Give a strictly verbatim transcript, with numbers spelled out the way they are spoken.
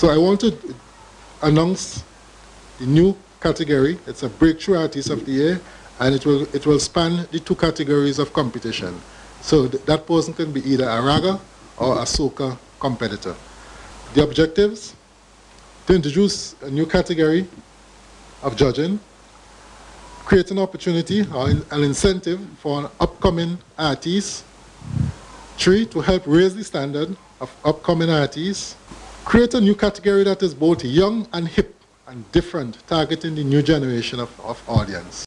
So I want to announce the new category. It's a Breakthrough Artist of the Year, and it will, it will span the two categories of competition. So th that person can be either a raga or a soca competitor. The objectives: to introduce a new category of judging, create an opportunity or an incentive for an upcoming artist. Three, to help raise the standard of upcoming artists. Create a new category that is both young and hip and different, targeting the new generation of, of audience.